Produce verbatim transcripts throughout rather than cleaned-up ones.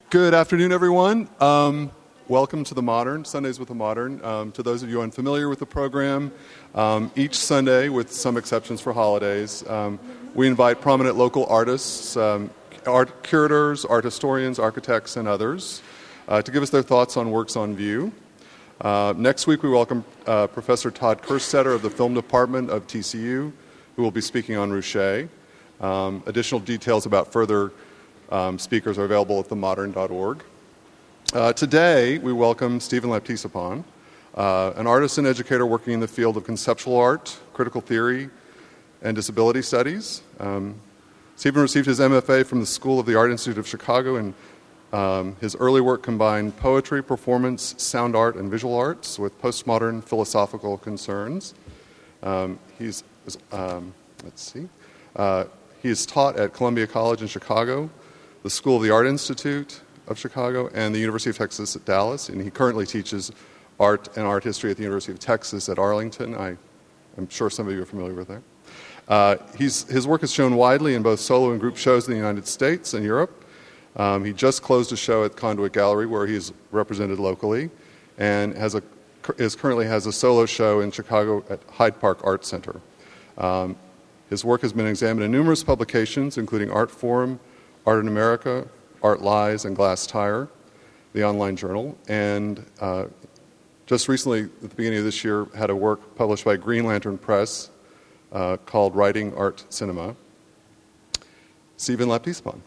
Good afternoon, everyone. Um, welcome to The Modern, Sundays with The Modern. Um, to those of you unfamiliar with the program, um, each Sunday, with some exceptions for holidays, um, we invite prominent local artists, um, art curators, art historians, architects, and others uh, to give us their thoughts on works on view. Uh, next week, we welcome uh, Professor Todd Kerstetter of the Film Department of T C U, who will be speaking on Ruscha. Um, additional details about further Um, speakers are available at the modern dot org. Uh, today, we welcome Stephen Laptiesopan, uh, an artist and educator working in the field of conceptual art, critical theory, and disability studies. Um, Stephen received his M F A from the School of the Art Institute of Chicago, and um, his early work combined poetry, performance, sound art, and visual arts with postmodern philosophical concerns. Um, he's, um, let's see, uh, he is taught at Columbia College in Chicago, the School of the Art Institute of Chicago, and the University of Texas at Dallas, and he currently teaches art and art history at the University of Texas at Arlington. I, I'm sure some of you are familiar with that. Uh, he's, his work is shown widely in both solo and group shows in the United States and Europe. Um, he just closed a show at Conduit Gallery where he is represented locally, and has a, is currently has a solo show in Chicago at Hyde Park Art Center. Um, his work has been examined in numerous publications, including Art Forum, Art in America, Art Lies, and Glass Tire, the online journal, and uh, just recently, at the beginning of this year, had a work published by Green Lantern Press uh, called Writing Art Cinema. Stephen Laptiesopan.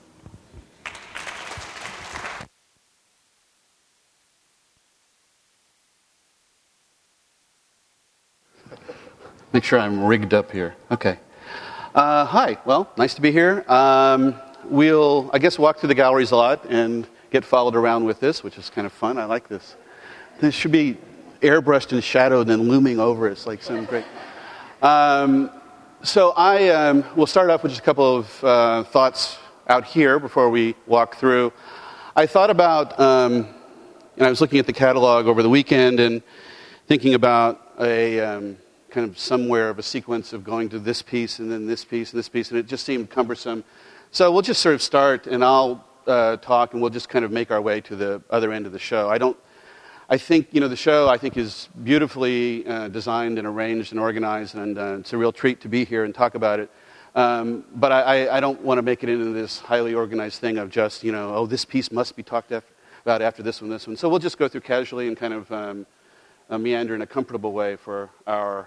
Make sure I'm rigged up here. Okay. Uh, hi. Well, nice to be here. Um, We'll, I guess, walk through the galleries a lot and get followed around with this, which is kind of fun. I like this. This should be airbrushed and shadowed and then looming over it. It's like some great. Um, so I um, will start off with just a couple of uh, thoughts out here before we walk through. I thought about, um, and I was looking at the catalog over the weekend and thinking about a um, kind of somewhere of a sequence of going to this piece and then this piece and this piece, and it just seemed cumbersome. So we'll just sort of start, and I'll uh, talk, and we'll just kind of make our way to the other end of the show. I don't, I think, you know, the show, I think, is beautifully uh, designed and arranged and organized, and uh, it's a real treat to be here and talk about it. Um, but I, I don't want to make it into this highly organized thing of just, you know, oh, this piece must be talked af- about after this one, this one. So we'll just go through casually and kind of um, uh, meander in a comfortable way for our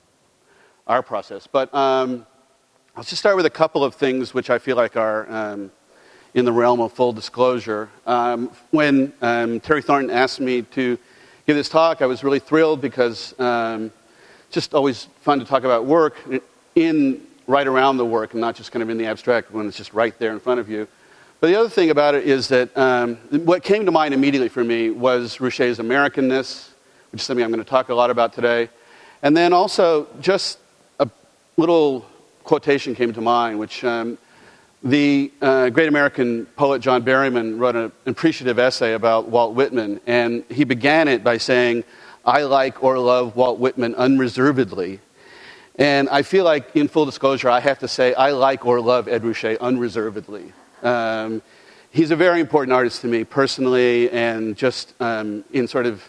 our process. But Um, I'll just start with a couple of things which I feel like are um, in the realm of full disclosure. Um, when um, Terry Thornton asked me to give this talk, I was really thrilled because um, it's just always fun to talk about work in right around the work and not just kind of in the abstract when it's just right there in front of you. But the other thing about it is that um, what came to mind immediately for me was Ruscha's Americanness, which is something I'm going to talk a lot about today. And then also just a little quotation came to mind, which um, the uh, great American poet John Berryman wrote an appreciative essay about Walt Whitman, and he began it by saying, "I like or love Walt Whitman unreservedly." And I feel like, in full disclosure, I have to say I like or love Ed Ruscha unreservedly. Um, he's a very important artist to me personally, and just um, in sort of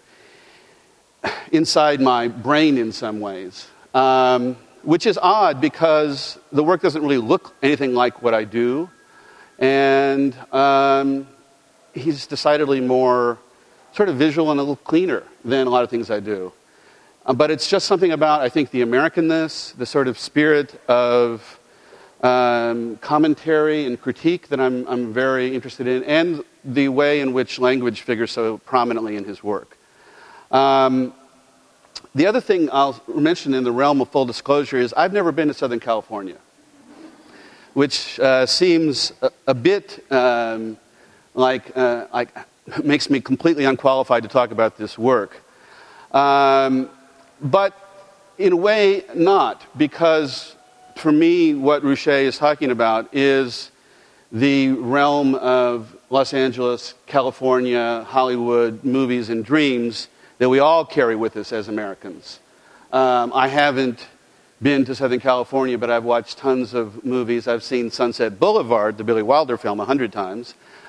inside my brain in some ways. Um, Which is odd because the work doesn't really look anything like what I do. And um, he's decidedly more sort of visual and a little cleaner than a lot of things I do. Uh, but it's just something about, I think, the Americanness, the sort of spirit of um, commentary and critique that I'm, I'm very interested in, and the way in which language figures so prominently in his work. Um, The other thing I'll mention in the realm of full disclosure is I've never been to Southern California, which uh, seems a, a bit um, like, uh, like makes me completely unqualified to talk about this work. Um, but in a way, not, because for me, what Ruscha is talking about is the realm of Los Angeles, California, Hollywood, movies, and dreams that we all carry with us as Americans. Um, I haven't been to Southern California, but I've watched tons of movies. I've seen Sunset Boulevard, the Billy Wilder film, a hundred times.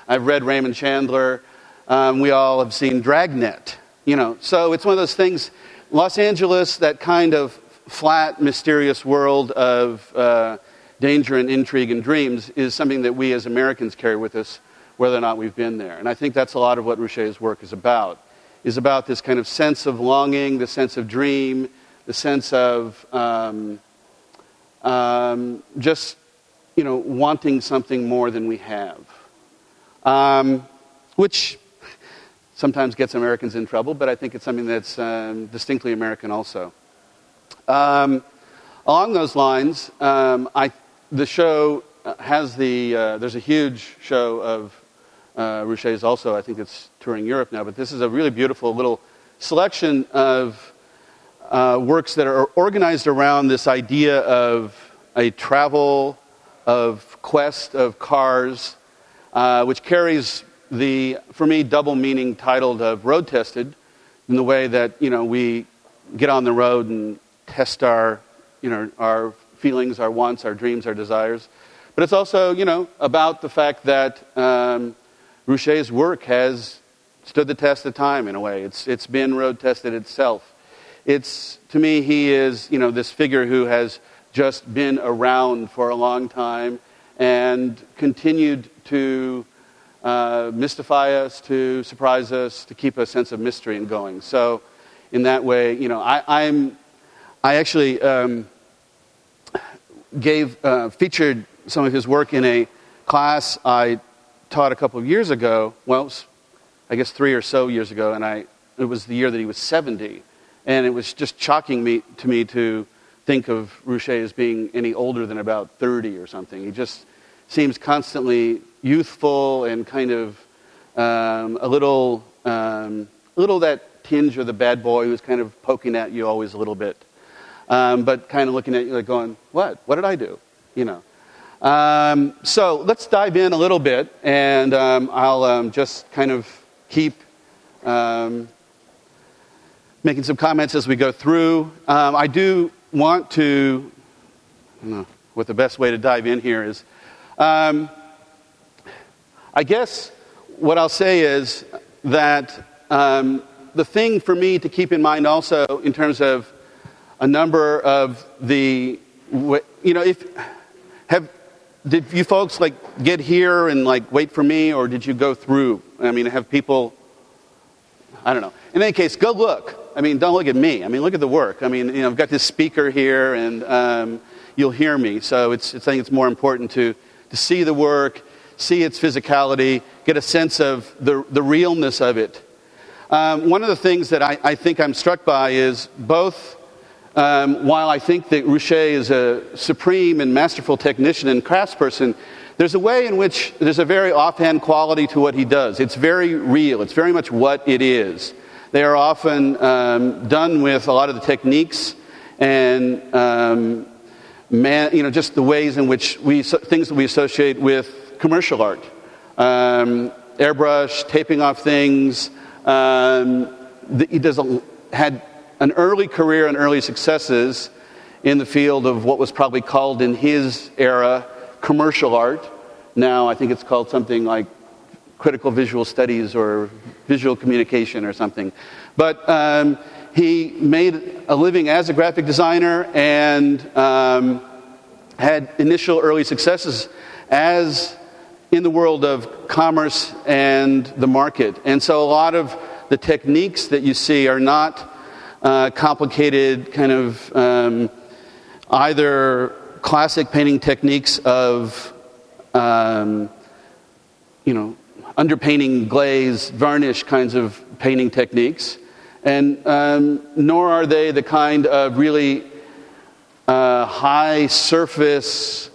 I've read Raymond Chandler. Um, we all have seen Dragnet. You know, so it's one of those things. Los Angeles, that kind of flat, mysterious world of uh, danger and intrigue and dreams, is something that we as Americans carry with us, whether or not we've been there. And I think that's a lot of what Ruscha's work is about. Is about this kind of sense of longing, the sense of dream, the sense of um, um, just, you know, wanting something more than we have, um, which sometimes gets Americans in trouble, but I think it's something that's um, distinctly American also. Um, along those lines, um, I, the show has the, uh, there's a huge show of uh, Ruscha's also. I think it's touring Europe now, but this is a really beautiful little selection of uh, works that are organized around this idea of a travel, of quest of cars, uh, which carries the, for me, double meaning titled of road tested, in the way that, you know, we get on the road and test our, you know, our feelings, our wants, our dreams, our desires. But it's also, you know, about the fact that um, Ruscha's work has stood the test of time in a way. It's it's been road tested itself. It's, to me, he is, you know, this figure who has just been around for a long time and continued to uh, mystify us, to surprise us, to keep a sense of mystery and going. So, in that way, you know, I, I'm, I actually um, gave uh, featured some of his work in a class I taught a couple of years ago. Well, it was, I guess three or so years ago, and I it was the year that he was seventy, and it was just shocking me to me to think of Ruscha as being any older than about thirty or something. He just seems constantly youthful and kind of um, a little, um, a little that tinge of the bad boy who's kind of poking at you always a little bit, um, but kind of looking at you like going, "What? What did I do?" You know. Um, so let's dive in a little bit, and um, I'll um, just kind of keep um, making some comments as we go through. Um, I do want to, I don't know what the best way to dive in here is. Um, I guess what I'll say is that um, the thing for me to keep in mind also in terms of a number of the, you know, if, have, did you folks like get here and like wait for me, or did you go through? I mean, have people, I don't know. In any case, go look. I mean, don't look at me. I mean, look at the work. I mean, you know, I've got this speaker here, and um, you'll hear me. So it's, it's, I think it's more important to, to see the work, see its physicality, get a sense of the, the realness of it. Um, one of the things that I, I think I'm struck by is both, um, while I think that Ruscha is a supreme and masterful technician and craftsperson, there's a way in which there's a very offhand quality to what he does. It's very real. It's very much what it is. They are often um, done with a lot of the techniques and um, man, you know, just the ways in which we things that we associate with commercial art, um, airbrush, taping off things. Um, he does a, had an early career and early successes in the field of what was probably called in his era commercial art. Now I think it's called something like critical visual studies or visual communication or something. But um, he made a living as a graphic designer and um, had initial early successes as in the world of commerce and the market. And so a lot of the techniques that you see are not uh, complicated kind of um, either classic painting techniques of, um, you know, underpainting, glaze, varnish kinds of painting techniques, and um, nor are they the kind of really uh, high surface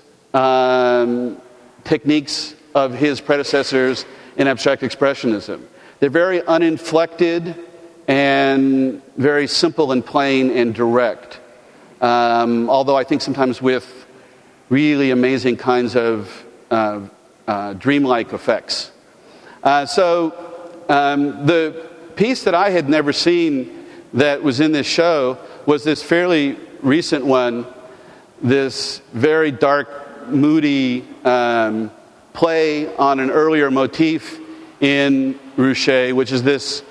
um, techniques of his predecessors in abstract expressionism. They're very uninflected and very simple and plain and direct, um, although I think sometimes with really amazing kinds of uh, uh, dreamlike effects. Uh, so um, the piece that I had never seen that was in this show was this fairly recent one, this very dark, moody um, play on an earlier motif in Ruscha, which is this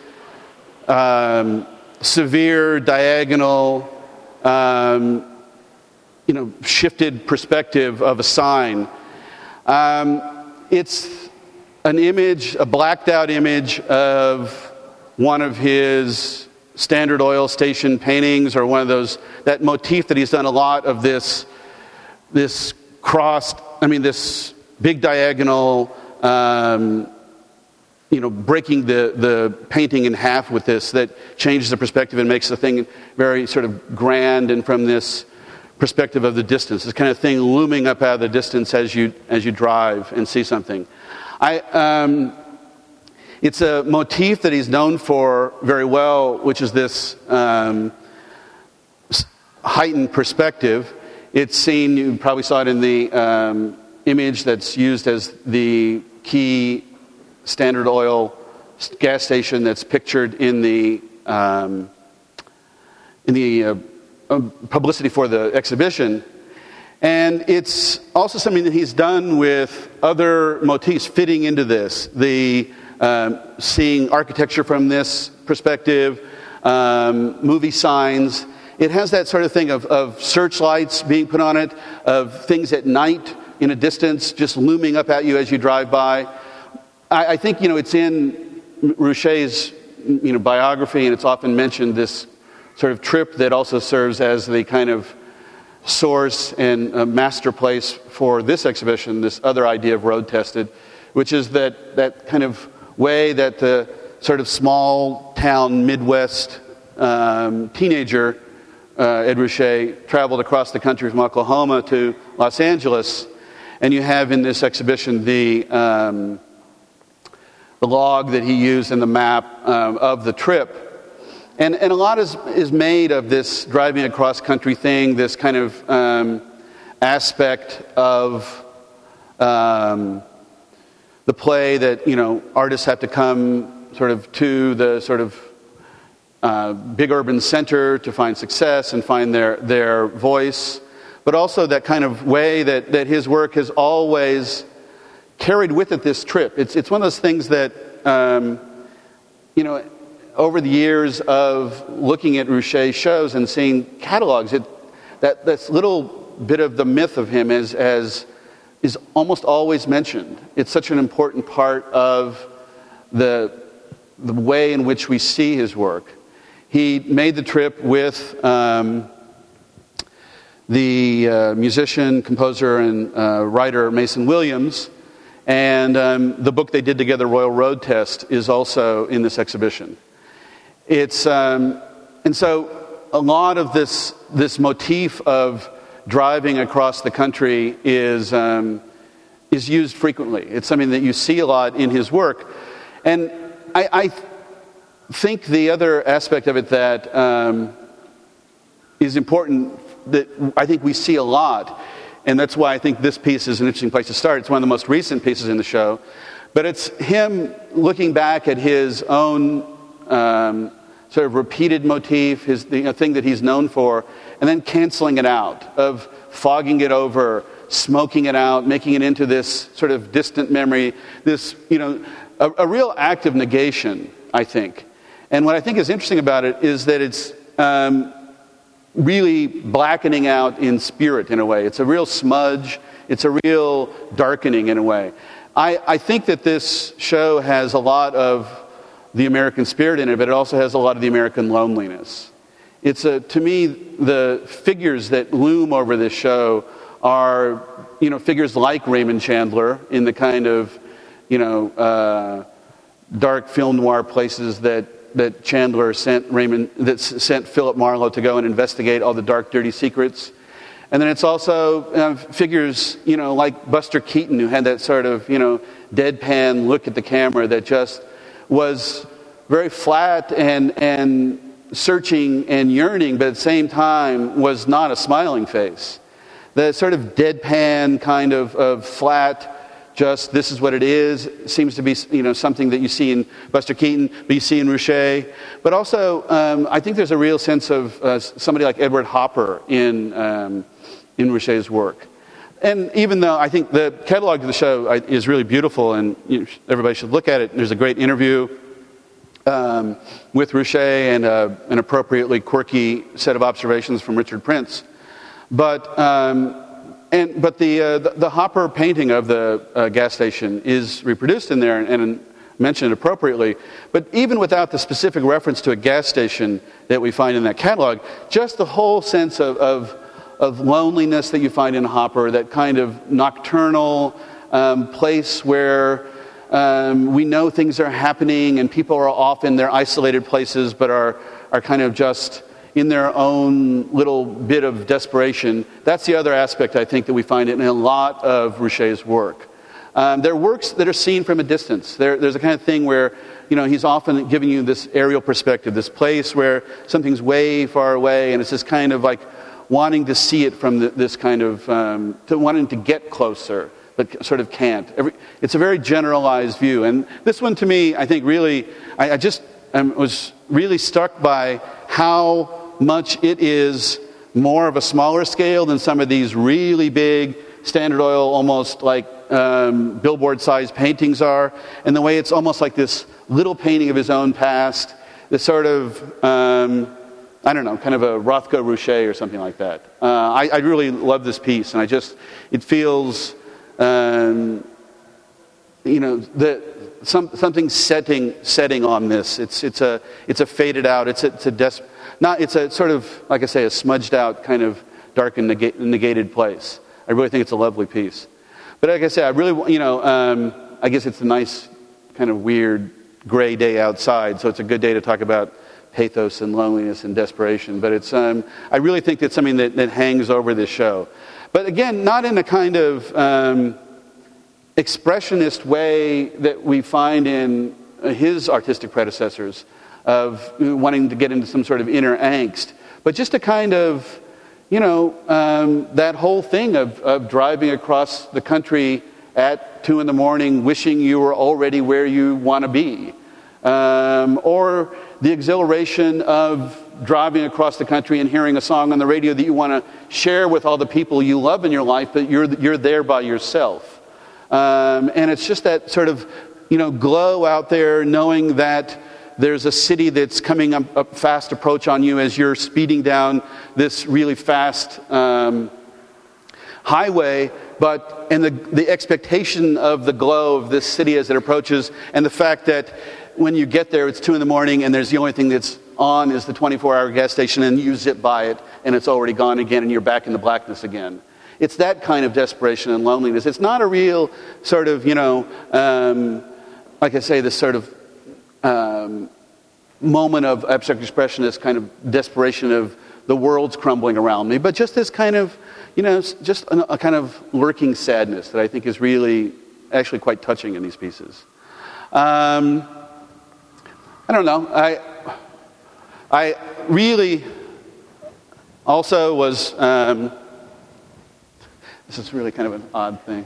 um, severe, diagonal, um, you know, shifted perspective of a sign. Um, it's an image, a blacked out image of one of his Standard Oil station paintings, or one of those, that motif that he's done a lot of, this this crossed, I mean this big diagonal, um, you know, breaking the, the painting in half with this, that changes the perspective and makes the thing very sort of grand, and from this perspective of the distance, this kind of thing looming up out of the distance as you as you drive and see something. I um, It's a motif that he's known for very well, which is this um, heightened perspective. It's seen, you probably saw it in the um, image that's used as the key Standard Oil gas station that's pictured in the um, in the uh, publicity for the exhibition. And it's also something that he's done with other motifs fitting into this. The Um, seeing architecture from this perspective, um, movie signs. It has that sort of thing of, of searchlights being put on it, of things at night in a distance just looming up at you as you drive by. I, I think, you know, it's in Ruscha's, you know, biography, and it's often mentioned, this sort of trip that also serves as the kind of source and uh, master place for this exhibition, this other idea of road tested, which is that, that kind of way that the sort of small town Midwest um, teenager, uh, Ed Ruscha, traveled across the country from Oklahoma to Los Angeles. And you have in this exhibition the um, the log that he used in the map um, of the trip. And, and a lot is, is made of this driving across country thing, this kind of um, aspect of Um, the play that, you know, artists have to come sort of to the sort of uh, big urban center to find success and find their, their voice, but also that kind of way that, that his work has always carried with it this trip. It's, it's one of those things that, um, you know, over the years of looking at Ruscha shows and seeing catalogs, it, that this little bit of the myth of him is as is almost always mentioned. It's such an important part of the, the way in which we see his work. He made the trip with um, the uh, musician, composer, and uh, writer Mason Williams, and um, the book they did together, Royal Road Test, is also in this exhibition. It's um, and so a lot of this this motif of driving across the country is um, is used frequently. It's something that you see a lot in his work. And I, I think the other aspect of it that um, is important, that I think we see a lot, and that's why I think this piece is an interesting place to start. It's one of the most recent pieces in the show. But it's him looking back at his own um, sort of repeated motif, his the you know, thing that he's known for, and then canceling it out, of fogging it over, smoking it out, making it into this sort of distant memory, this, you know, a, a real act of negation, I think. And what I think is interesting about it is that it's um, really blackening out in spirit in a way. It's a real smudge. It's a real darkening in a way. I, I think that this show has a lot of the American spirit in it, but it also has a lot of the American loneliness. It's a, to me, the figures that loom over this show are, you know, figures like Raymond Chandler in the kind of, you know, uh, dark film noir places that that Chandler sent Raymond, that sent Philip Marlowe to go and investigate all the dark, dirty secrets. And then it's also uh, figures, you know, like Buster Keaton, who had that sort of, you know, deadpan look at the camera that just was very flat and and searching and yearning, but at the same time was not a smiling face. The sort of deadpan kind of, of flat, just this is what it is, seems to be, you know, something that you see in Buster Keaton, but you see in Ruscha. But also, um, I think there's a real sense of uh, somebody like Edward Hopper in um, in Ruscha's work. and even though I think the catalog of the show is really beautiful, and you know, everybody should look at it. There's a great interview um, with Ruscha and uh, an appropriately quirky set of observations from Richard Prince. But um, and but the, uh, the the Hopper painting of the uh, gas station is reproduced in there and, and mentioned appropriately. But even without the specific reference to a gas station that we find in that catalog, just the whole sense of, of of loneliness that you find in Hopper, that kind of nocturnal um, place where um, we know things are happening and people are off in their isolated places but are, are kind of just in their own little bit of desperation. That's the other aspect, I think, that we find in a lot of Ruscha's work. Um, there are works that are seen from a distance. There, there's a kind of thing where, you know, he's often giving you this aerial perspective, this place where something's way far away, and it's this kind of like wanting to see it from the, this kind of, um, to wanting to get closer, but sort of can't. Every, it's a very generalized view. And this one, to me, I think really, I, I just um, was really struck by how much it is more of a smaller scale than some of these really big Standard Oil, almost like um, billboard-sized paintings are, and the way it's almost like this little painting of his own past, this sort of, um, I don't know, kind of a Rothko Ruscha or something like that. Uh, I, I really love this piece, and I just, it feels, um, you know, the, some, something setting setting on this. It's it's a it's a faded out. It's a, it's a des- not it's a sort of, like I say, a smudged out kind of dark and nega- negated place. I really think it's a lovely piece. But like I say, I really, you know, um, I guess it's a nice kind of weird gray day outside, so it's a good day to talk about pathos and loneliness and desperation. But it's, um, I really think it's something that, that hangs over this show. But again, not in a kind of um, expressionist way that we find in his artistic predecessors of wanting to get into some sort of inner angst, but just a kind of, you know, um, that whole thing of, of driving across the country at two in the morning, wishing you were already where you want to be. Um, or the exhilaration of driving across the country and hearing a song on the radio that you want to share with all the people you love in your life, but you're you're there by yourself. Um, and it's just that sort of, you know, glow out there, knowing that there's a city that's coming up, up fast approach on you as you're speeding down this really fast um, highway, but and the the expectation of the glow of this city as it approaches, and the fact that when you get there, it's two in the morning, and there's the only thing that's on is the twenty-four hour gas station, and you zip by it, and it's already gone again, and you're back in the blackness again. It's that kind of desperation and loneliness. It's not a real sort of, you know, um, like I say, this sort of um, moment of abstract expressionist kind of desperation of the world's crumbling around me, but just this kind of, you know, just a, a kind of lurking sadness that I think is really actually quite touching in these pieces. Um, I don't know. I I really also was. Um, this is really kind of an odd thing.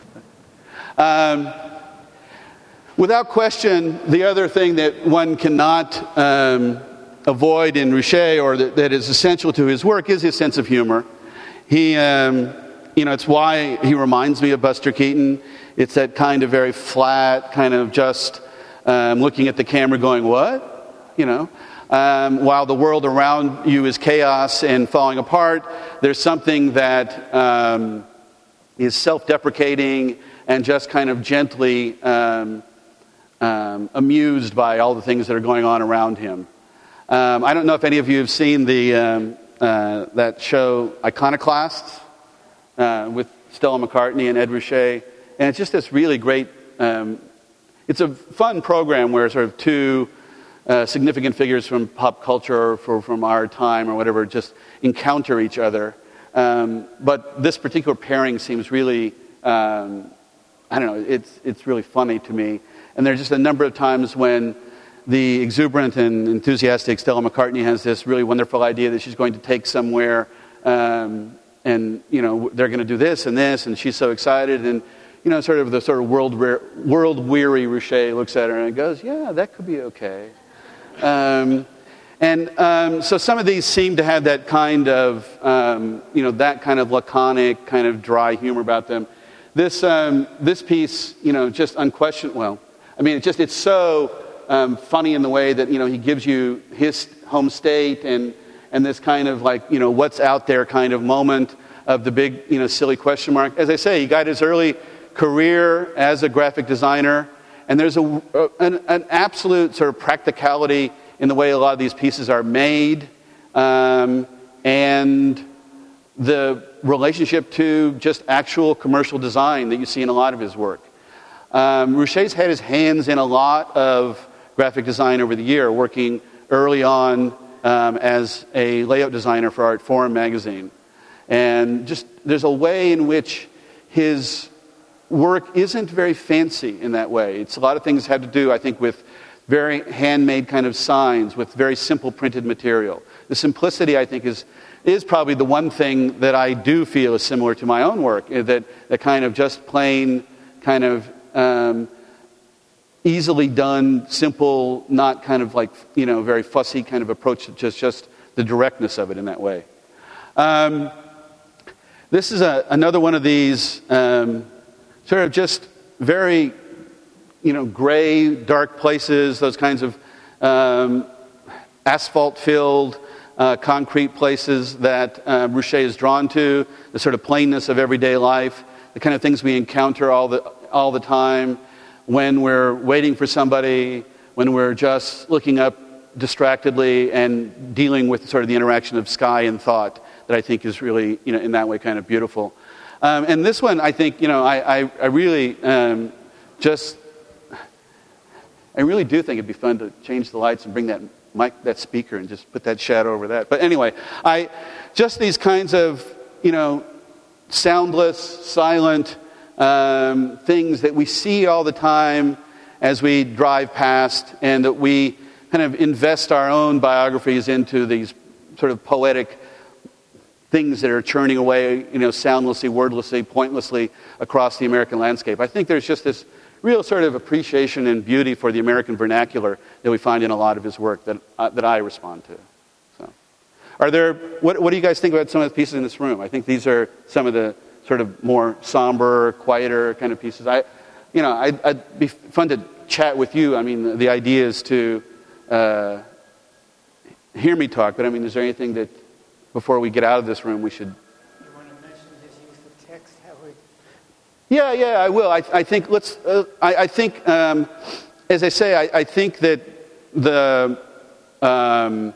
Um, without question, the other thing that one cannot um, avoid in Ruscha, or that, that is essential to his work, is his sense of humor. He, um, you know, it's why he reminds me of Buster Keaton. It's that kind of very flat, kind of just um, looking at the camera going, what? You know, um, while the world around you is chaos and falling apart, there's something that um, is self-deprecating and just kind of gently um, um, amused by all the things that are going on around him. Um, I don't know if any of you have seen the um, uh, that show Iconoclasts uh, with Stella McCartney and Ed Ruscha. And it's just this really great, um, it's a fun program where sort of two uh, significant figures from pop culture or for, from our time or whatever just encounter each other. Um, but this particular pairing seems really, um, I don't know, it's it's really funny to me. And there's just a number of times when the exuberant and enthusiastic Stella McCartney has this really wonderful idea that she's going to take somewhere um, and, you know, they're going to do this and this, and she's so excited, and you know, sort of the sort of world world weary Ruscha looks at her and goes, "Yeah, that could be okay." Um, And um, so some of these seem to have that kind of, um, you know, that kind of laconic, kind of dry humor about them. This um, this piece, you know, just unquestioned. Well, I mean, it just it's so um, funny in the way that, you know, he gives you his home state and and this kind of like, you know, what's out there kind of moment of the big, you know, silly question mark. As I say, he got his early career as a graphic designer, and there's a an, an absolute sort of practicality in the way a lot of these pieces are made, um, and the relationship to just actual commercial design that you see in a lot of his work. Um, Ruscha's had his hands in a lot of graphic design over the year, working early on um, as a layout designer for Art Forum magazine. And just there's a way in which his work isn't very fancy in that way. It's a lot of things had to do, I think, with very handmade kind of signs with very simple printed material. The simplicity, I think, is is probably the one thing that I do feel is similar to my own work, that that kind of just plain, kind of um, easily done, simple, not kind of like, you know, very fussy kind of approach to just, just the directness of it in that way. Um, this is a, another one of these um, sort of just very, you know, gray, dark places, those kinds of um, asphalt-filled, uh, concrete places that uh, Ruscha is drawn to, the sort of plainness of everyday life, the kind of things we encounter all the all the time when we're waiting for somebody, when we're just looking up distractedly and dealing with sort of the interaction of sky and thought that I think is really, you know, in that way kind of beautiful. Um, and this one, I think, you know, I, I, I really um, just... I really do think it'd be fun to change the lights and bring that mic, that speaker, and just put that shadow over that. But anyway, I just these kinds of, you know, soundless, silent um, things that we see all the time as we drive past, and that we kind of invest our own biographies into these sort of poetic things that are churning away, you know, soundlessly, wordlessly, pointlessly across the American landscape. I think there's just this real sort of appreciation and beauty for the American vernacular that we find in a lot of his work that uh, that I respond to. So, are there? What, what do you guys think about some of the pieces in this room? I think these are some of the sort of more somber, quieter kind of pieces. I, you know, I'd, I'd be fun to chat with you. I mean, the, the idea is to uh, hear me talk. But I mean, is there anything that before we get out of this room we should? Yeah, yeah, I will. I, I think let's. Uh, I, I think, um, as I say, I, I think that the um,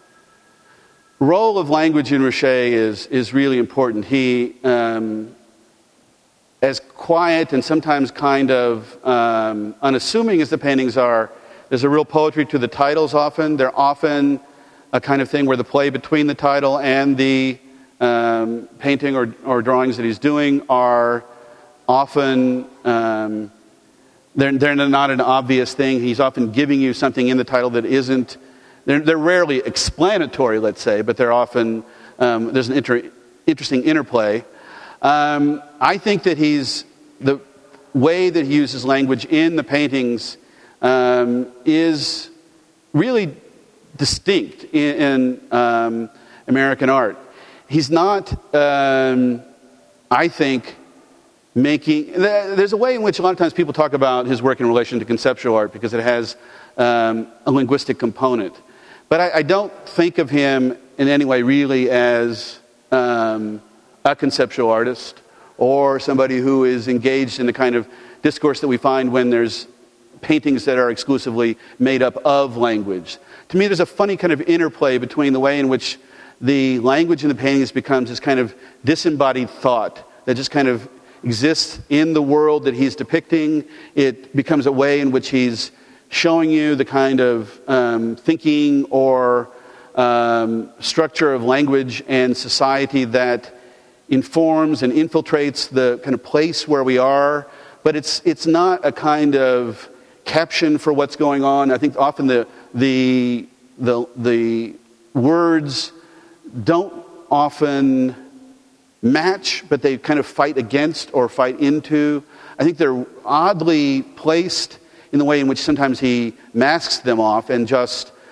role of language in Ruscha is is really important. He, um, as quiet and sometimes kind of um, unassuming as the paintings are, there's a real poetry to the titles. Often, they're often a kind of thing where the play between the title and the um, painting or, or drawings that he's doing are often, um, they're, they're not an obvious thing. He's often giving you something in the title that isn't, they're, they're rarely explanatory, let's say, but they're often, um, there's an inter, interesting interplay. Um, I think that he's, the way that he uses language in the paintings um, is really distinct in, in um, American art. He's not, um, I think, making, there's a way in which a lot of times people talk about his work in relation to conceptual art because it has um, a linguistic component. But I, I don't think of him in any way really as um, a conceptual artist or somebody who is engaged in the kind of discourse that we find when there's paintings that are exclusively made up of language. To me, there's a funny kind of interplay between the way in which the language in the paintings becomes this kind of disembodied thought that just kind of exists in the world that he's depicting. It becomes a way in which he's showing you the kind of um, thinking or um, structure of language and society that informs and infiltrates the kind of place where we are. But it's it's not a kind of caption for what's going on. I think often the the the, the words don't often match, but they kind of fight against or fight into. I think they're oddly placed in the way in which sometimes he masks them off and just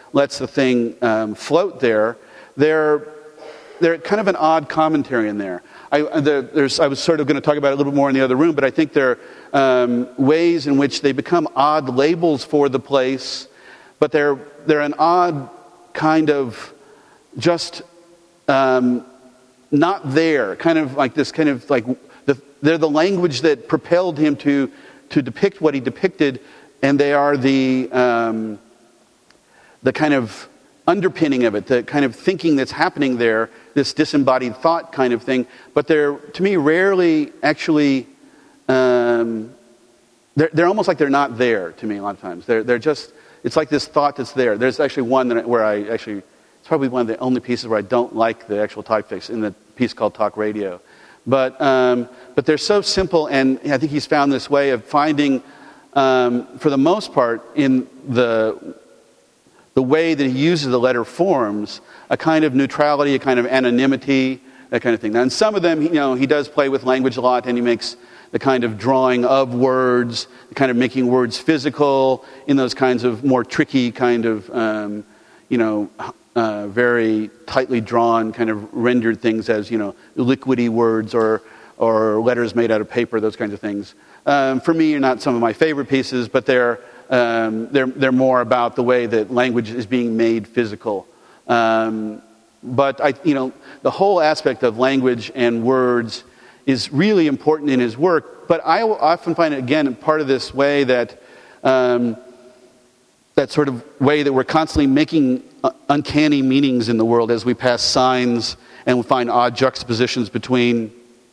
lets the thing um, float there, they're, they're kind of an odd commentary in there. I, the, there's, I was sort of going to talk about it a little bit more in the other room, but I think there are um, ways in which they become odd labels for the place, but they're, they're an odd kind of just um, not there, kind of like this kind of like, the, they're the language that propelled him to, to depict what he depicted, and they are the, um, the kind of underpinning of it, the kind of thinking that's happening there, this disembodied thought kind of thing. But they're, to me, rarely actually, um, they're, they're almost like they're not there to me a lot of times. They're, they're just, it's like this thought that's there. There's actually one that, where I actually, it's probably one of the only pieces where I don't like the actual typeface, in the piece called Talk Radio. But, um, but they're so simple, and I think he's found this way of finding, um, for the most part, in the the way that he uses the letter forms, a kind of neutrality, a kind of anonymity, that kind of thing. Now, in some of them, you know, he does play with language a lot, and he makes the kind of drawing of words, the kind of making words physical in those kinds of more tricky kind of, um, you know, uh, very tightly drawn kind of rendered things as, you know, liquidy words or or letters made out of paper, those kinds of things. Um, for me, are not some of my favorite pieces, but they're Um, they're, they're more about the way that language is being made physical. Um, but, I, you know, the whole aspect of language and words is really important in his work. But I often find it, again, part of this way that, um, that sort of way that we're constantly making uncanny meanings in the world as we pass signs and we find odd juxtapositions between,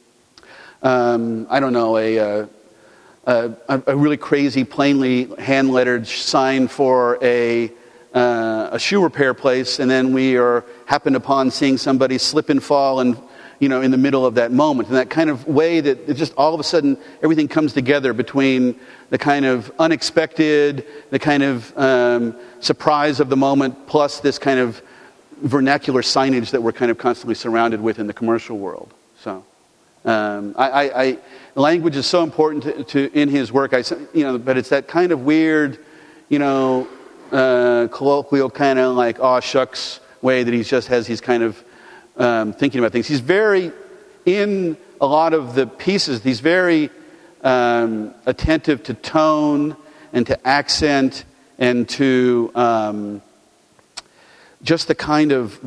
um, I don't know, a... Uh, Uh, a, a really crazy, plainly hand-lettered sign for a uh, a shoe repair place, and then we are happened upon seeing somebody slip and fall, and you know, in the middle of that moment, and that kind of way that it just all of a sudden everything comes together between the kind of unexpected, the kind of um, surprise of the moment, plus this kind of vernacular signage that we're kind of constantly surrounded with in the commercial world. So. Um, I, I, I, language is so important to, to in his work. I, you know, but it's that kind of weird, you know, uh, colloquial kind of like aw shucks way that he just has. He's kind of um, thinking about things. He's very in a lot of the pieces. He's very um, attentive to tone and to accent and to um, just the kind of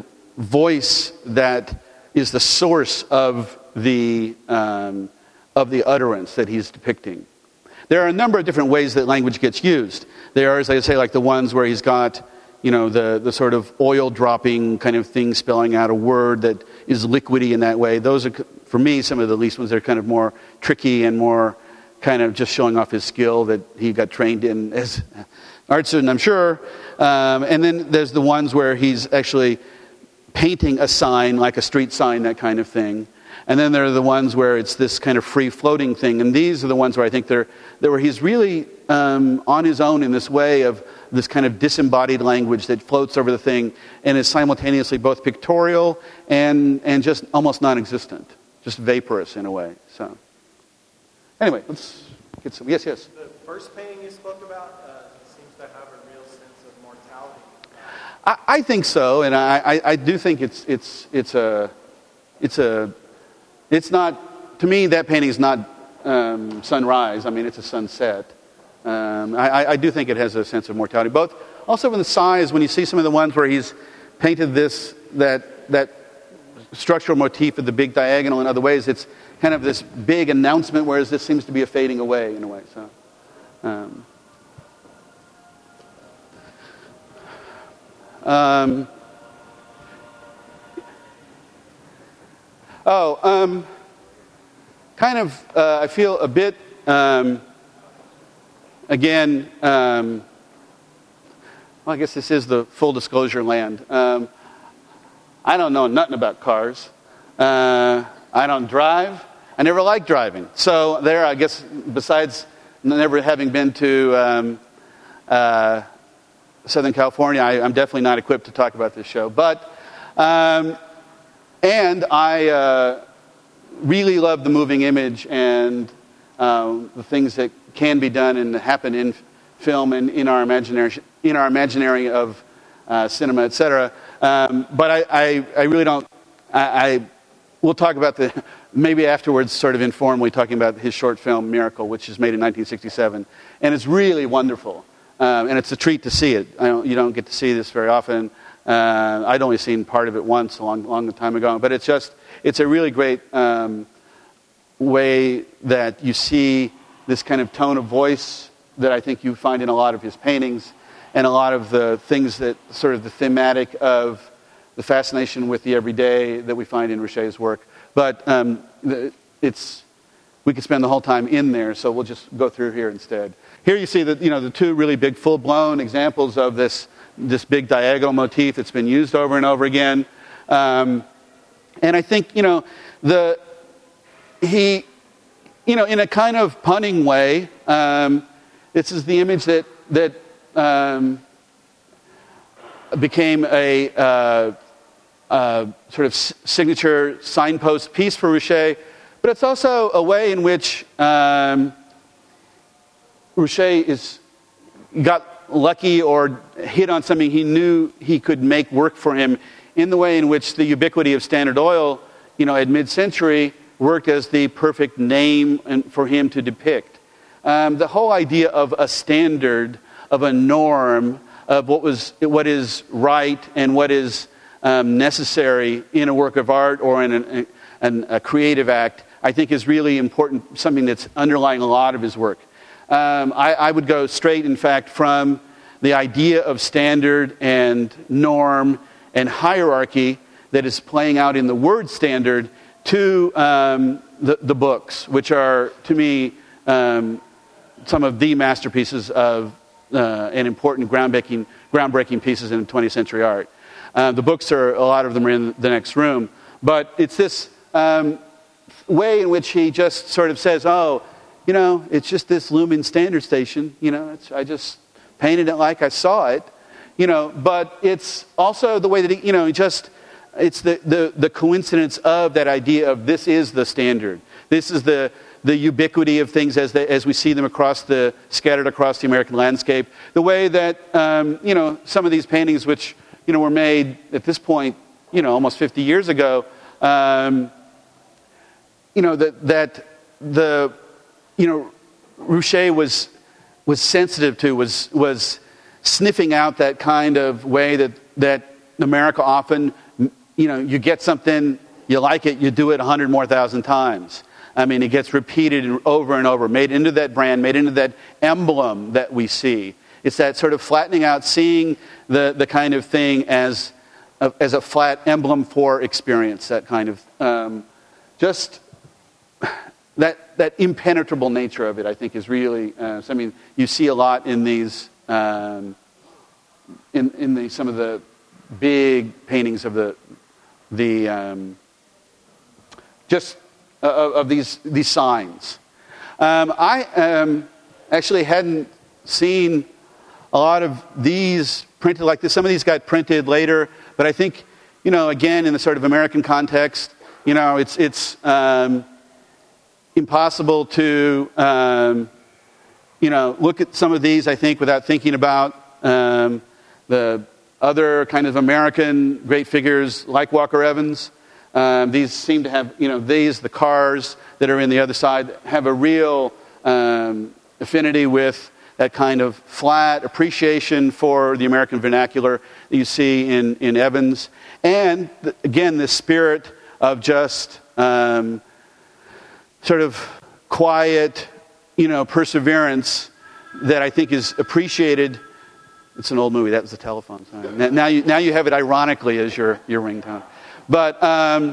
voice that is the source of the um, of the utterance that he's depicting. There are a number of different ways that language gets used. There are, as I say, like the ones where he's got, you know, the, the sort of oil dropping kind of thing spelling out a word that is liquidy in that way. Those are, for me, some of the least ones. They're kind of more tricky and more kind of just showing off his skill that he got trained in as an art student, I'm sure. Um, and then there's the ones where he's actually painting a sign, like a street sign, that kind of thing. And then there are the ones where it's this kind of free-floating thing. And these are the ones where I think they're, they're where he's really um, on his own in this way of this kind of disembodied language that floats over the thing and is simultaneously both pictorial and, and just almost non-existent, just vaporous in a way. So, anyway, let's get some... Yes, yes? The first painting you spoke about uh, seems to have a real sense of mortality. I, I think so, and I, I, I do think it's it's it's a... It's a It's not, to me, that painting is not um, sunrise. I mean, it's a sunset. Um, I, I do think it has a sense of mortality. Both, also in the size, when you see some of the ones where he's painted this, that that structural motif of the big diagonal in other ways, it's kind of this big announcement, whereas this seems to be a fading away in a way. So, um, um, Oh, um, kind of, uh, I feel a bit, um, again, um, well, I guess this is the full disclosure land. Um, I don't know nothing about cars. Uh, I don't drive. I never liked driving. So there, I guess, besides never having been to um, uh, Southern California, I, I'm definitely not equipped to talk about this show. But... Um, And I uh, really love the moving image and uh, the things that can be done and happen in film and in our imaginary, in our imaginary of uh, cinema, et cetera. Um, but I, I, I really don't, I, I, we'll talk about the, maybe afterwards sort of informally talking about his short film, Miracle, which is made in nineteen sixty-seven. And it's really wonderful. Um, and it's a treat to see it. I don't, you don't get to see this very often. Uh, I'd only seen part of it once a long, long time ago. But it's just, it's a really great um, way that you see this kind of tone of voice that I think you find in a lot of his paintings, and a lot of the things that sort of the thematic of the fascination with the everyday that we find in Ruscha's work. But um, it's, we could spend the whole time in there, so we'll just go through here instead. Here you see the, you know, the two really big full-blown examples of this, this big diagonal motif that's been used over and over again. Um, and I think, you know, the, he, you know, in a kind of punning way, um, this is the image that, that um, became a uh, uh, sort of signature signpost piece for Ruscha, but it's also a way in which um, Ruscha is got lucky or hit on something he knew he could make work for him, in the way in which the ubiquity of Standard Oil, you know, at mid-century worked as the perfect name for him to depict. Um, the whole idea of a standard, of a norm, of what was what is right and what is um, necessary in a work of art or in an, an, a creative act, I think is really important, something that's underlying a lot of his work. Um, I, I would go straight, in fact, from the idea of standard and norm and hierarchy that is playing out in the word standard to um, the, the books, which are, to me, um, some of the masterpieces of uh, and important groundbreaking, groundbreaking pieces in twentieth century art. Uh, the books are, a lot of them are in the next room. But it's this um, way in which he just sort of says, oh, you know, it's just this Lumen standard station. You know, it's, I just painted it like I saw it. You know, but it's also the way that he, you know, he just, it's the, the, the coincidence of that idea of this is the standard. This is the, the ubiquity of things as, they, as we see them across the, scattered across the American landscape. The way that, um, you know, some of these paintings, which, you know, were made at this point, you know, almost fifty years ago, um, you know, that, that the, you know, Ruscha was, was sensitive to, was, was sniffing out that kind of way that, that America often, you know, you get something, you like it, you do it a hundred more thousand times. I mean, it gets repeated over and over, made into that brand, made into that emblem that we see. It's that sort of flattening out, seeing the, the kind of thing as a, as a flat emblem for experience, that kind of, um, just that, that impenetrable nature of it, I think, is really, uh, so, I mean, you see a lot in these, um, in, in the, some of the big paintings of the, the um, just uh, of these these signs. Um, I um, actually hadn't seen a lot of these printed like this. Some of these got printed later, but I think, you know, again, in the sort of American context, you know, it's it's um, impossible to, um, you know, look at some of these, I think, without thinking about um, the other kind of American great figures like Walker Evans. Um, these seem to have, you know, these, the cars that are in the other side, have a real um, affinity with that kind of flat appreciation for the American vernacular that you see in, in Evans. And, again, this spirit of just um, sort of quiet, you know, perseverance that I think is appreciated. It's an old movie. That was the telephone. Sorry. Now you now you have it ironically as your, your ringtone. But um,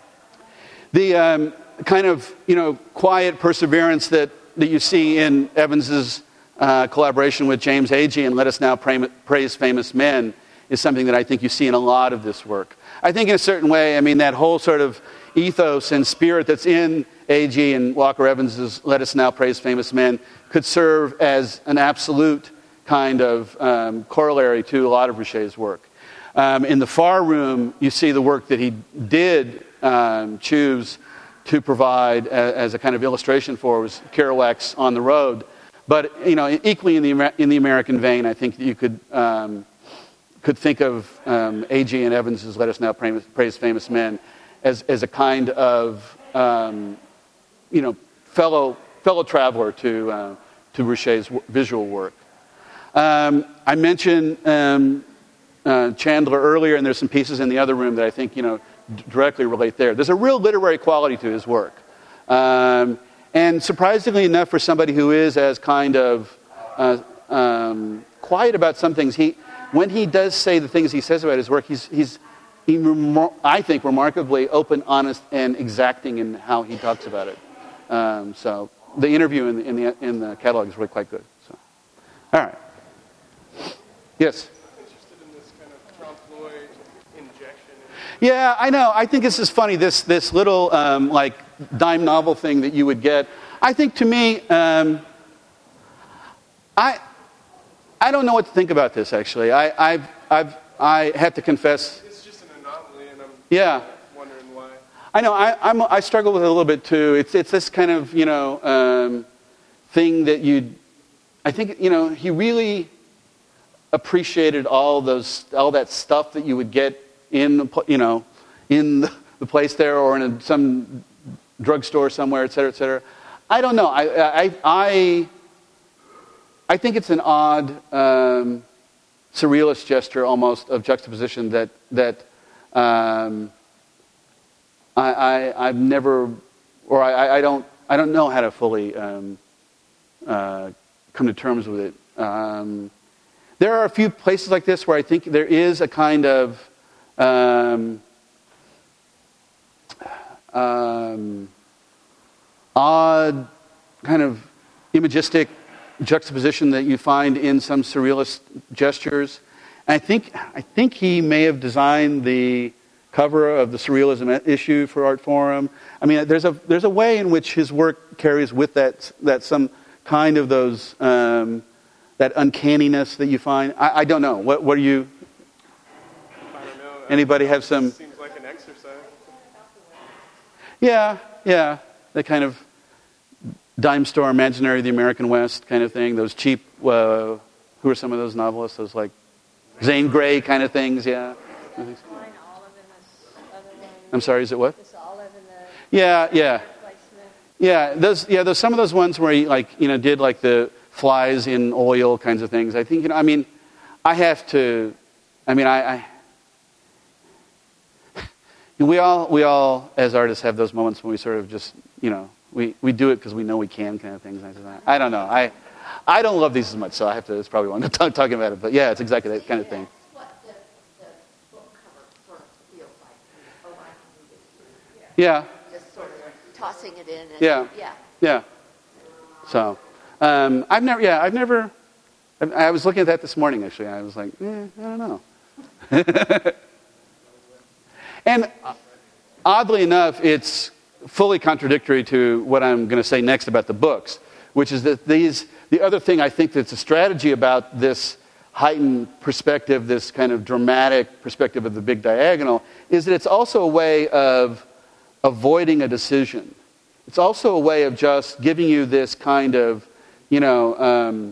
the um, kind of, you know, quiet perseverance that, that you see in Evans's uh, collaboration with James Agee and Let Us Now Pray, Praise Famous Men is something that I think you see in a lot of this work. I think in a certain way, I mean, that whole sort of ethos and spirit that's in Agee and Walker Evans's Let Us Now Praise Famous Men could serve as an absolute kind of um, corollary to a lot of Ruscha's work. Um, in the far room, you see the work that he did um, choose to provide a, as a kind of illustration for was Kerouac's On the Road. But, you know, equally in the in the American vein, I think that you could um, could think of um, A G and Evans's Let Us Now Praise, Praise Famous Men as, as a kind of, um, you know, fellow fellow traveler to, uh, to Boucher's visual work. Um, I mentioned um, uh, Chandler earlier, and there's some pieces in the other room that I think, you know, d- directly relate there. There's a real literary quality to his work. Um, and surprisingly enough, for somebody who is as kind of uh, um, quiet about some things, he, when he does say the things he says about his work, he's, he's he remar- I think, remarkably open, honest, and exacting in how he talks about it. Um, so the interview in the, in the, in the catalog is really quite good. So, all right. Yes? I'm interested in this kind of Trompe l'oeil injection. Yeah, I know. I think this is funny, this this little, um, like, dime novel thing that you would get. I think, to me, um, I I don't know what to think about this, actually. I I've, I've, I have to confess. It's just an anomaly, and I'm yeah. wondering why. I know. I I'm, I struggle with it a little bit, too. It's, it's this kind of, you know, um, thing that you, I think, you know, he really appreciated all those, all that stuff that you would get in, you know, in the place there or in a, some drugstore somewhere, et cetera, et cetera. I don't know. I I I, I think it's an odd um, surrealist gesture, almost, of juxtaposition that that um, I, I I've never, or I, I don't I don't know how to fully um, uh, come to terms with it. Um, There are a few places like this where I think there is a kind of um, um, odd, kind of imagistic juxtaposition that you find in some surrealist gestures. And I think I think he may have designed the cover of the Surrealism issue for Artforum. I mean, there's a there's a way in which his work carries with that that some kind of those. Um, That uncanniness that you find. I, I don't know. What, what are you? I don't know. Anybody have some? Seems like an exercise. Yeah, yeah. The kind of dime store imaginary of the American West kind of thing. Those cheap. Uh, who are some of those novelists? Those like Zane Grey kind of things. Yeah. I'm sorry. Is it what? Yeah, yeah, yeah. Those. Yeah. Those. Some of those ones where he like you know did like the flies in oil kinds of things. I think, you know, I mean, I have to, I mean, I, I we all, we all, as artists, have those moments when we sort of just, you know, we, we do it because we know we can kind of things. I don't know. I I don't love these as much, so I have to, it's probably one to talk, talking about it. But yeah, it's exactly that kind of thing. What the, the book cover sort of feels like. Oh, I can do this. Yeah. Just sort of tossing it in. And, Yeah. Yeah. Yeah. So, um, I've never, yeah, I've never, I, I was looking at that this morning, actually. I was like, eh, I don't know. And uh, oddly enough, it's fully contradictory to what I'm going to say next about the books, which is that these, the other thing I think that's a strategy about this heightened perspective, this kind of dramatic perspective of the big diagonal, is that it's also a way of avoiding a decision. It's also a way of just giving you this kind of, you know, um,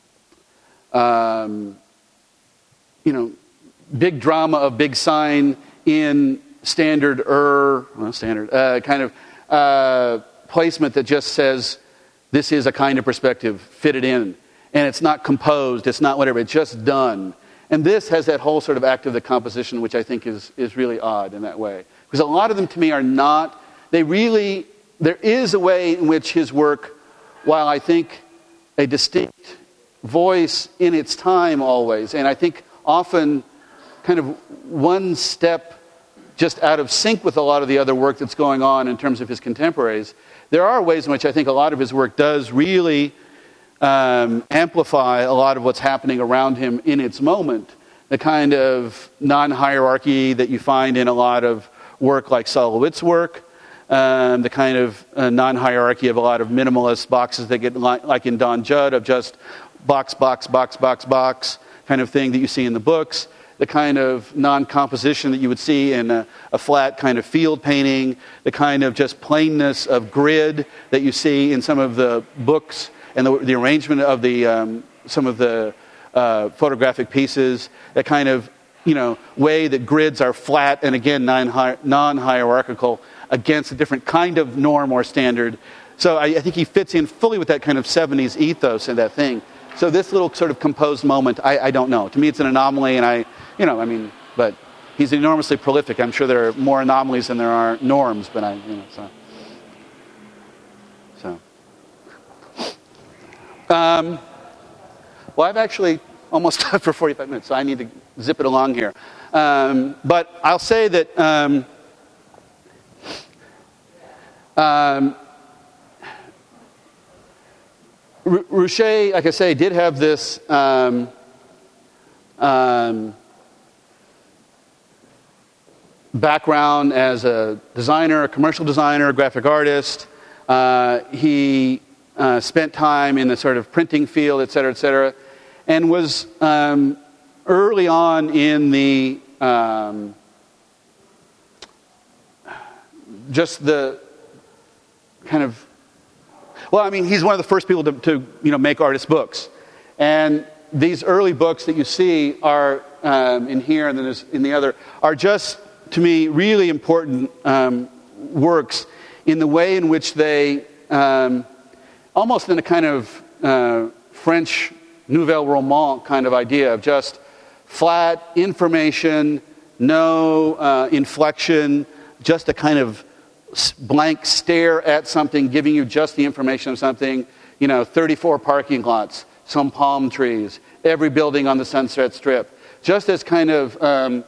um, you know, big drama of big sign in standard er, well, standard uh, kind of uh, placement that just says this is a kind of perspective, fit it in, and it's not composed, it's not whatever, it's just done. And this has that whole sort of act of the composition, which I think is is really odd in that way, because a lot of them to me are not. They really. There is a way in which his work, while I think a distinct voice in its time always, and I think often kind of one step just out of sync with a lot of the other work that's going on in terms of his contemporaries, there are ways in which I think a lot of his work does really um, amplify a lot of what's happening around him in its moment. The kind of non-hierarchy that you find in a lot of work like Solowitz's work, Um, the kind of uh, non-hierarchy of a lot of minimalist boxes that get li- like in Don Judd of just box, box, box, box, box kind of thing that you see in the books. The kind of non-composition that you would see in a, a flat kind of field painting. The kind of just plainness of grid that you see in some of the books and the, the arrangement of the um, some of the uh, photographic pieces, that kind of, you know, way that grids are flat and, again, non-hierarchical against a different kind of norm or standard. So I, I think he fits in fully with that kind of seventies ethos and that thing. So this little sort of composed moment, I, I don't know. To me, it's an anomaly, and I, you know, I mean, but he's enormously prolific. I'm sure there are more anomalies than there are norms, but I, you know, so. So. Um, well, I've actually almost talked for forty-five minutes, so I need to zip it along here. Um, but I'll say that um, um, Ruchet, like I say, did have this um, um, background as a designer, a commercial designer, a graphic artist. Uh, he uh, spent time in the sort of printing field, et cetera, et cetera, and was um, early on in the um, just the kind of, well, I mean, he's one of the first people to, to you know, make artist books. And these early books that you see are um, in here and then there's in the other are just, to me, really important um, works in the way in which they, um, almost in a kind of uh, French Nouvelle Roman kind of idea of just flat information, no uh, inflection, just a kind of blank stare at something, giving you just the information of something. You know, thirty-four parking lots, some palm trees, every building on the Sunset Strip. Just as kind of um,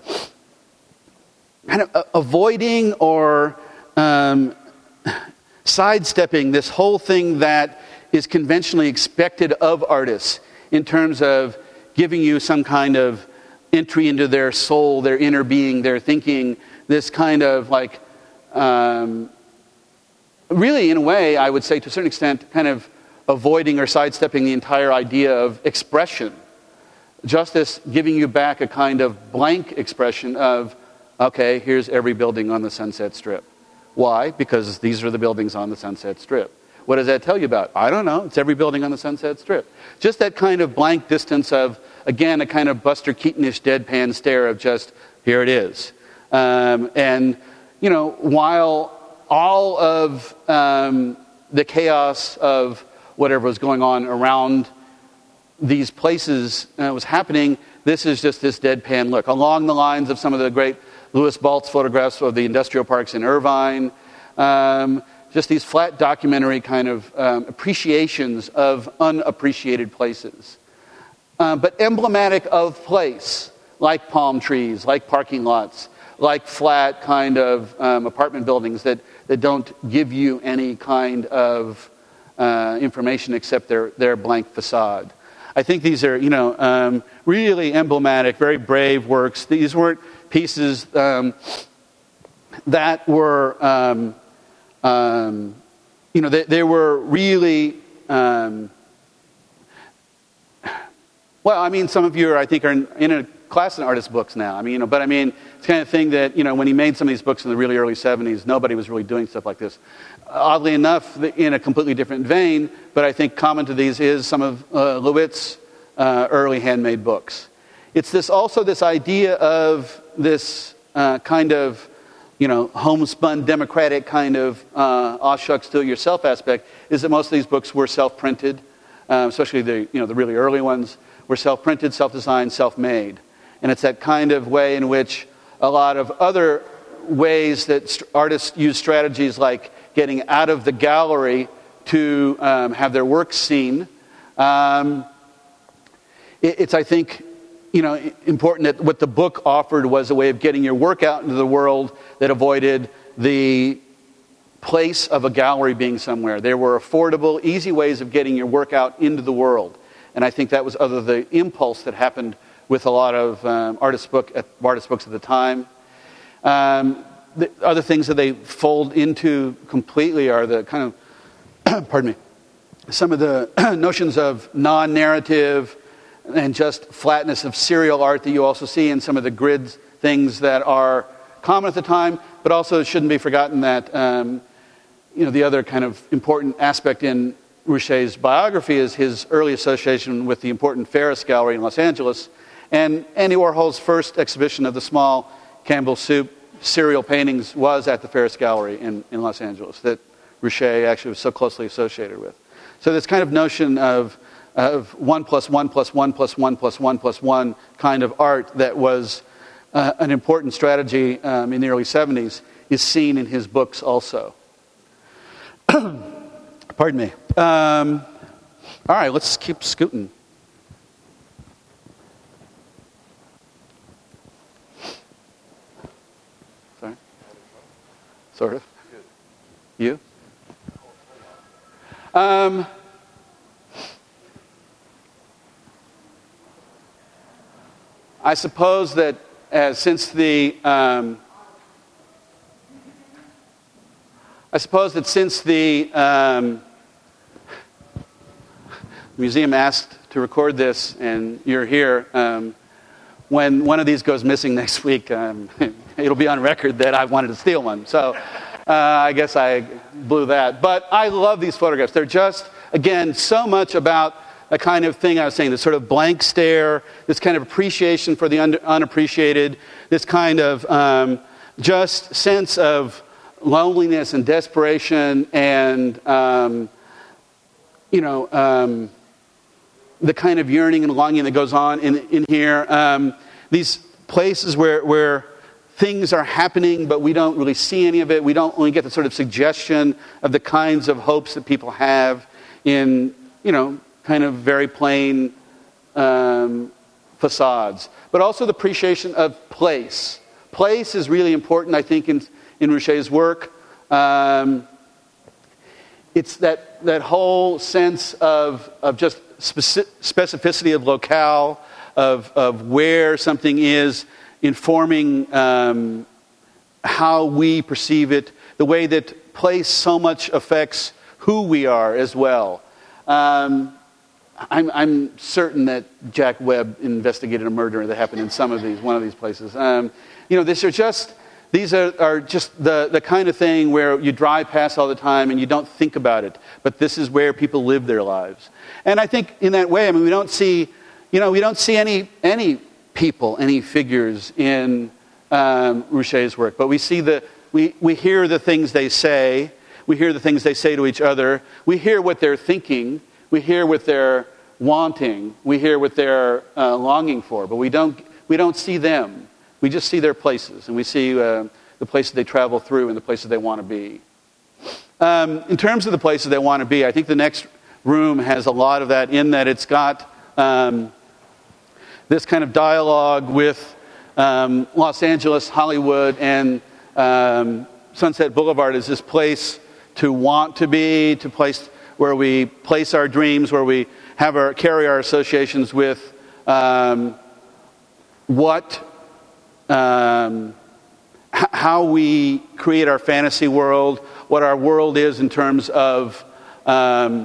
kind of avoiding or um, sidestepping this whole thing that is conventionally expected of artists in terms of giving you some kind of entry into their soul, their inner being, their thinking, this kind of like Um, really, in a way, I would say to a certain extent, kind of avoiding or sidestepping the entire idea of expression. Just as giving you back a kind of blank expression of, okay, here's every building on the Sunset Strip. Why? Because these are the buildings on the Sunset Strip. What does that tell you about? I don't know. It's every building on the Sunset Strip. Just that kind of blank distance of, again, a kind of Buster Keatonish deadpan stare of just, here it is. Um, and... You know, while all of um, the chaos of whatever was going on around these places uh, was happening, this is just this deadpan look. Along the lines of some of the great Louis Baltz photographs of the industrial parks in Irvine, um, just these flat documentary kind of um, appreciations of unappreciated places. Uh, but emblematic of place, like palm trees, like parking lots, like flat kind of um, apartment buildings that, that don't give you any kind of uh, information except their, their blank facade. I think these are, you know, um, really emblematic, very brave works. These weren't pieces um, that were, um, um, you know, they, they were really, um, well, I mean, some of you, are, I think, are in, in a class in artist books now. I mean, you know, but I mean, it's the kind of thing that, you know, when he made some of these books in the really early seventies, nobody was really doing stuff like this. Oddly enough, in a completely different vein, but I think common to these is some of uh, Lewitt's uh, early handmade books. It's this also this idea of this uh, kind of, you know, homespun democratic kind of uh, aw shucks do it yourself aspect is that most of these books were self-printed, uh, especially the, you know, the really early ones were self-printed, self-designed, self-made. And it's that kind of way in which a lot of other ways that st- artists use strategies like getting out of the gallery to um, have their work seen. Um, it, it's, I think, you know, important that what the book offered was a way of getting your work out into the world that avoided the place of a gallery being somewhere. There were affordable, easy ways of getting your work out into the world. And I think that was other the impulse that happened with a lot of um, artist book artist books at the time. Um, the other things that they fold into completely are the kind of, pardon me, some of the notions of non-narrative and just flatness of serial art that you also see in some of the grid things that are common at the time, but also it shouldn't be forgotten that um, you know, the other kind of important aspect in Ruscha's biography is his early association with the important Ferris Gallery in Los Angeles, and Andy Warhol's first exhibition of the small Campbell Soup serial paintings was at the Ferris Gallery in, in Los Angeles that Ruscha actually was so closely associated with. So this kind of notion of of one plus one plus one plus one plus one plus one kind of art that was uh, an important strategy um, in the early seventies is seen in his books also. Pardon me. Um, all right, let's keep scooting. Sorry? Sort of. You? Um, I suppose that uh, since the um, I suppose that since the um, museum asked to record this, and you're here, um, when one of these goes missing next week, um, it'll be on record that I wanted to steal one. So uh, I guess I blew that. But I love these photographs. They're just, again, so much about the kind of thing I was saying, this sort of blank stare, this kind of appreciation for the un- unappreciated, this kind of um, just sense of loneliness and desperation and, um, you know, um, the kind of yearning and longing that goes on in, in here. Um, these places where, where things are happening, but we don't really see any of it. We don't really get the sort of suggestion of the kinds of hopes that people have in, you know, kind of very plain um, facades. But also the appreciation of place. Place is really important, I think, in, in Ruscha's work. Um, it's that, that whole sense of, of just speci- specificity of locale, of, of where something is, informing um, how we perceive it, the way that place so much affects who we are as well. Um, I'm, I'm certain that Jack Webb investigated a murder that happened in some of these, one of these places. Um, you know, these are just, these are, are just the, the kind of thing where you drive past all the time and you don't think about it. But this is where people live their lives. And I think in that way, I mean, we don't see, you know, we don't see any any people, any figures in um, Ruscha's work. But we see the, we, we hear the things they say. We hear the things they say to each other. We hear what they're thinking. We hear what they're wanting. We hear what they're uh, longing for. But we don't we don't see them. We just see their places, and we see uh, the places they travel through and the places they want to be. Um, in terms of the places they want to be, I think the next room has a lot of that in that it's got um, this kind of dialogue with um, Los Angeles, Hollywood, and um, Sunset Boulevard is this place to want to be, to place where we place our dreams, where we have our carry our associations with um, what, um, h- how we create our fantasy world, what our world is in terms of um,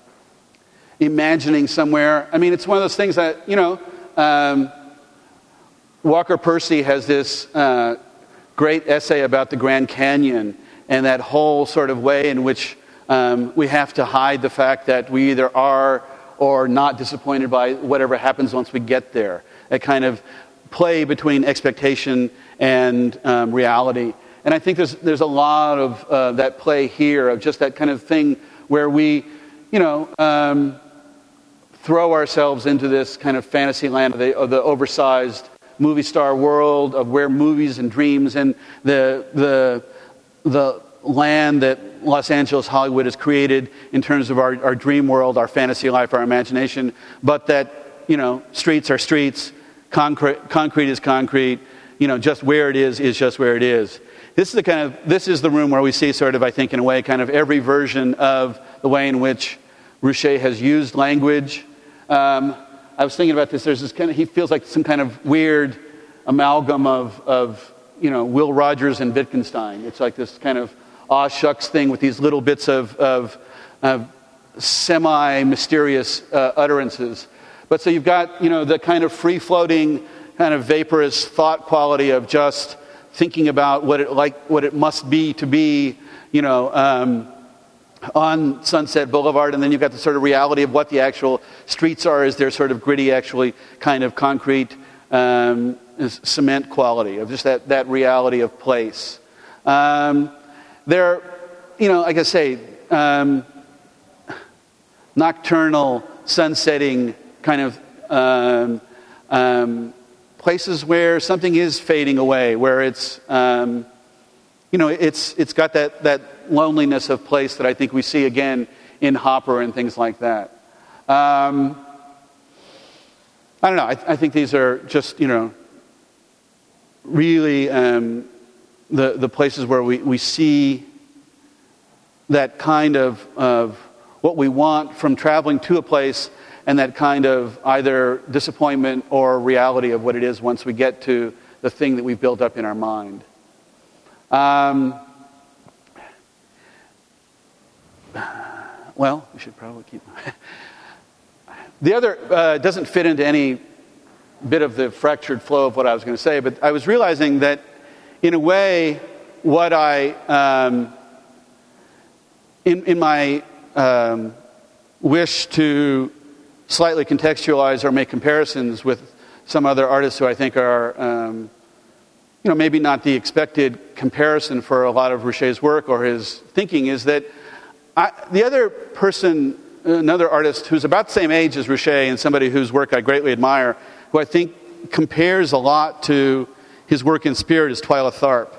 imagining somewhere. I mean, it's one of those things that, you know, um, Walker Percy has this uh, great essay about the Grand Canyon and that whole sort of way in which Um, we have to hide the fact that we either are or not disappointed by whatever happens once we get there. That kind of play between expectation and um, reality. And I think there's there's a lot of uh, that play here, of just that kind of thing where we, you know, um, throw ourselves into this kind of fantasy land of the, of the oversized movie star world of where movies and dreams and the the the land that Los Angeles, Hollywood has created in terms of our, our dream world, our fantasy life, our imagination, but that, you know, streets are streets, concrete, concrete is concrete, you know, just where it is is just where it is. This is the kind of, this is the room where we see sort of, I think, in a way, kind of every version of the way in which Ruscha has used language. Um, I was thinking about this, there's this kind of, he feels like some kind of weird amalgam of, of you know, Will Rogers and Wittgenstein. It's like this kind of aw shucks thing with these little bits of, of, of semi-mysterious uh, utterances. But so you've got, you know, the kind of free-floating, kind of vaporous thought quality of just thinking about what it like, what it must be to be, you know, um, on Sunset Boulevard, and then you've got the sort of reality of what the actual streets are as they're sort of gritty, actually kind of concrete, um, cement quality of just that, that reality of place. Um, there, you know, like I say, um, nocturnal, sunsetting kind of um, um, places where something is fading away, where it's, um, you know, it's it's got that, that loneliness of place that I think we see again in Hopper and things like that. Um, I don't know. I, I think these are just, you know, really um, the the places where we, we see that kind of of what we want from traveling to a place, and that kind of either disappointment or reality of what it is once we get to the thing that we've built up in our mind. Um, well, we should probably keep... The other uh, doesn't fit into any bit of the fractured flow of what I was going to say, but I was realizing that, in a way, what I... Um, in, in my um, wish to slightly contextualize or make comparisons with some other artists who I think are, um, you know, maybe not the expected comparison for a lot of Ruscha's work or his thinking, is that I, the other person, another artist who's about the same age as Ruscha and somebody whose work I greatly admire, who I think compares a lot to his work in spirit, is Twyla Tharp.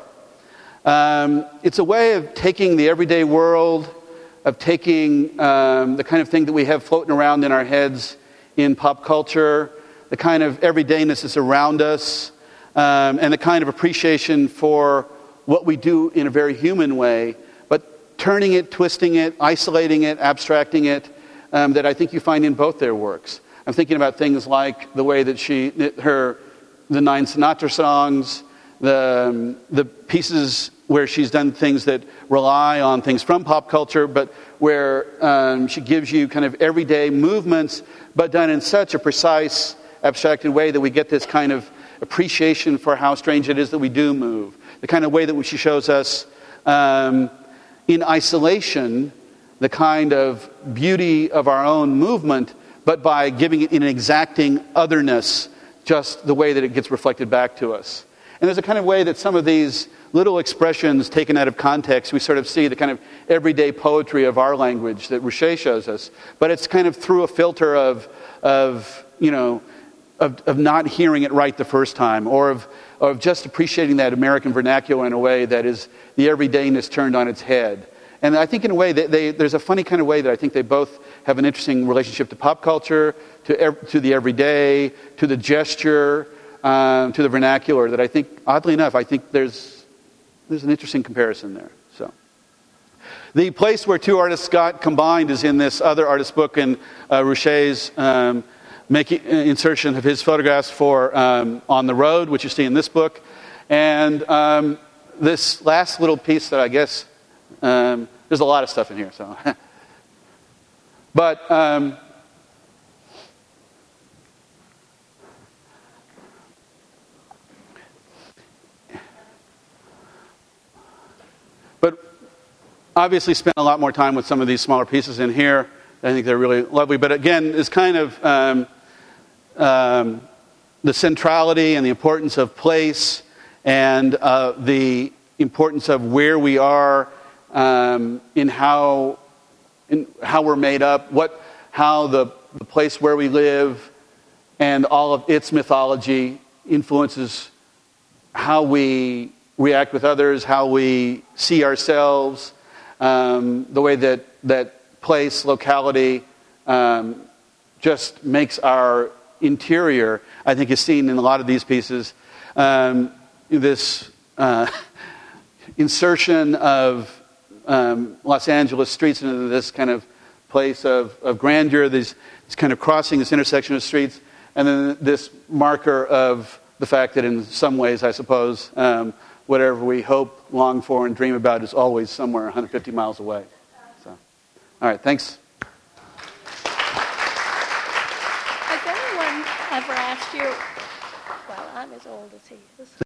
Um, it's a way of taking the everyday world, of taking um, the kind of thing that we have floating around in our heads in pop culture, the kind of everydayness that's around us, um, and the kind of appreciation for what we do in a very human way, but turning it, twisting it, isolating it, abstracting it, um, that I think you find in both their works. I'm thinking about things like the way that she, her, the nine Sinatra songs, the um, the pieces where she's done things that rely on things from pop culture, but where um, she gives you kind of everyday movements, but done in such a precise, abstracted way that we get this kind of appreciation for how strange it is that we do move. The kind of way that she shows us um, in isolation, the kind of beauty of our own movement, but by giving it an exacting otherness, just the way that it gets reflected back to us. And there's a kind of way that some of these little expressions taken out of context, we sort of see the kind of everyday poetry of our language that Ruscha shows us. But it's kind of through a filter of, of you know, of, of not hearing it right the first time, or of, of just appreciating that American vernacular in a way that is the everydayness turned on its head. And I think in a way, that they, there's a funny kind of way that I think they both have an interesting relationship to pop culture, to, ev- to the everyday, to the gesture, Um, to the vernacular, that I think, oddly enough, I think there's there's an interesting comparison there. So, the place where two artists got combined is in this other artist's book, and uh, Ruscha's um, making uh, insertion of his photographs for um, On the Road, which you see in this book, and um, this last little piece that I guess um, there's a lot of stuff in here. So, but. Um, But obviously spent a lot more time with some of these smaller pieces in here. I think they're really lovely. But again, it's kind of um, um, the centrality and the importance of place, and uh, the importance of where we are um, in how in how we're made up, what how the, the place where we live and all of its mythology influences how we react with others, how we see ourselves, um, the way that, that place, locality, um, just makes our interior, I think, is seen in a lot of these pieces. Um, this uh, insertion of um, Los Angeles streets into this kind of place of, of grandeur, this, this kind of crossing, this intersection of streets, and then this marker of the fact that in some ways, I suppose, um, whatever we hope, long for, and dream about is always somewhere one hundred fifty miles away. So, all right, thanks. Has anyone ever asked you, well, I'm as old as he is.